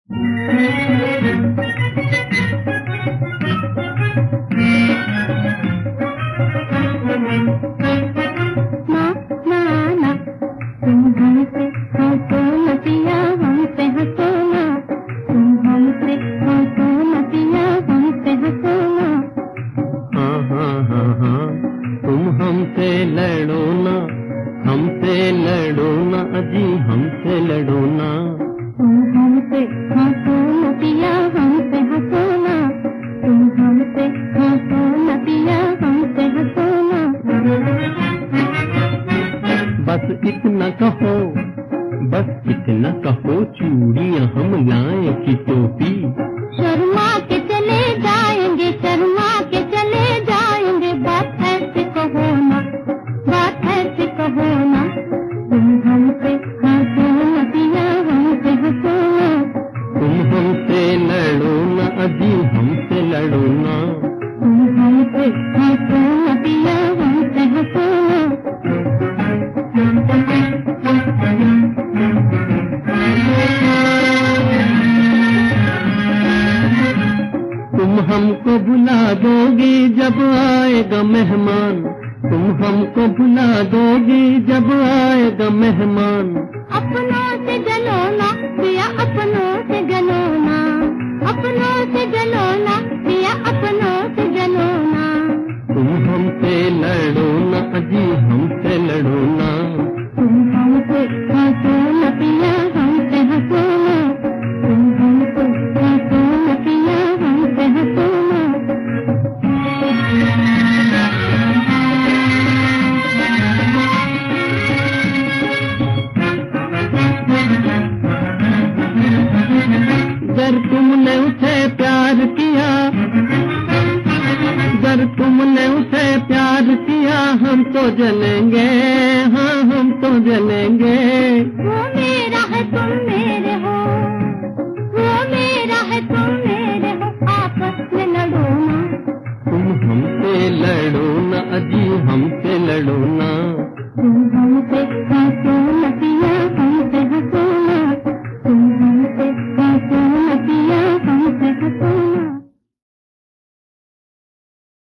हमसे लड़ो ना अजी हमसे लड़ो ना। तुम हमसे हंसो न पिया हमसे हंसो ना। तुम हमसे हंसो न पिया हमसे हंसो ना। बस इतना कहो, बस इतना कहो, चूड़ियां हम लाएं की टोपी। शर्मा के चले जाएंगे, शर्मा के चले जाएंगे, बात ऐसे कहो ना, बात ऐसे कहो ना। तुम हमसे हंसो न पिया हमसे हंसो ना। तुम हमसे लड़ो ना अजी हमसे लड़ो ना। तुम हमसे हंसो न पिया हमसे हंसो ना। तुम हमको भुला दोगी जब आएगा मेहमान। तुम हमको भुला दोगी जब आएगा मेहमान। अपनों से जलो ना पिया अपनों से जलो ना। अपनों से जलो ना पिया अपनों से जलो ना। तुम हमसे लड़ो ना अजी हमसे लड़ो ना। तुम हमसे हंसो न पिया हमसे हंसो ना। तुम हमसे हंसो न पिया हमसे हंसो ना। अगर तुमने उसे प्यार किया, अगर तुमने उसे प्यार किया, हम तो जलेंगे, हाँ हम तो जलेंगे। वो मेरा है तुम मेरे हो, वो मेरा है तुम